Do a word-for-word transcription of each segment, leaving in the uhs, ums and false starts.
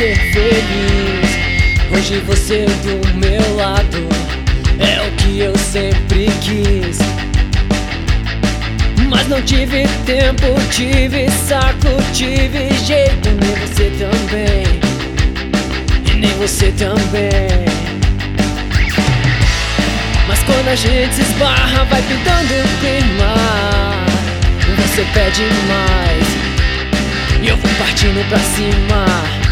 ser feliz. Hoje você do meu lado é o que eu sempre quis. Mas não tive tempo, tive saco, tive jeito. Nem você também, e nem você também. Mas quando a gente se esbarra, vai pintando o clima. Você pede mais e eu vou partindo pra cima.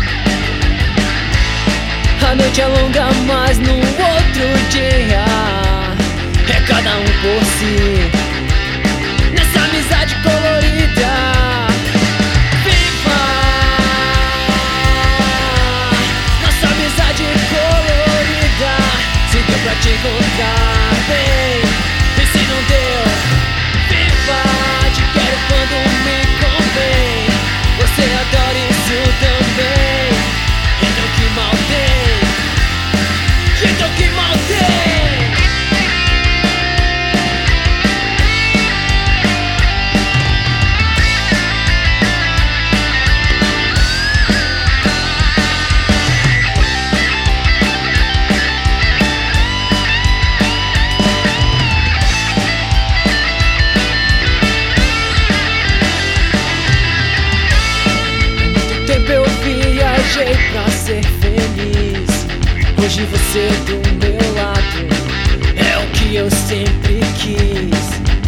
A noite é longa, mas no outro dia é cada um por si. Nessa amizade colorida, viva nossa amizade colorida. Se deu pra te encontrar bem, e se não deu, viva, te quero quando me convém. Você adora isso também, então que mal tem, então que mal tem. Eu viajei pra ser feliz. Hoje você do meu lado é o que eu sempre quis.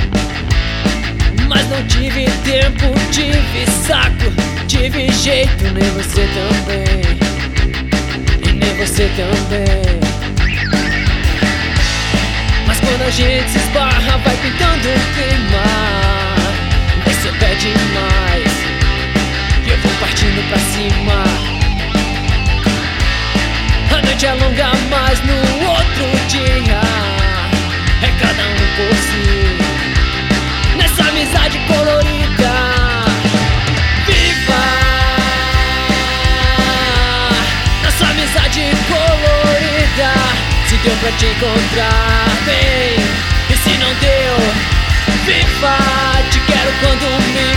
Mas não tive tempo, tive saco, tive jeito. Nem você também, e nem você também. Mas quando a gente se esbarra, vai pintando o clima. Você pede mais e eu vou partindo pra cima. A noite é longa, mas no outro dia é cada um por si. Nessa amizade colorida, viva nossa amizade colorida. Se deu pra te encontrar bem, e se não deu, viva, te quero quando me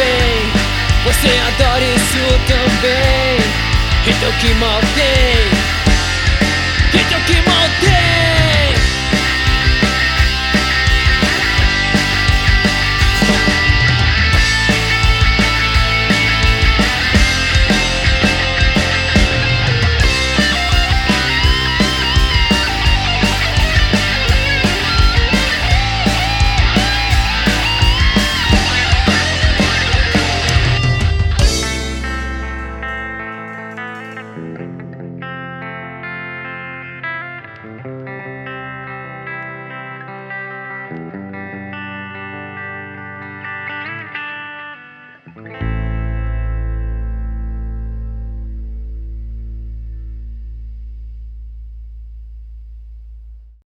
convém. Você adora isso também, então que mal tem.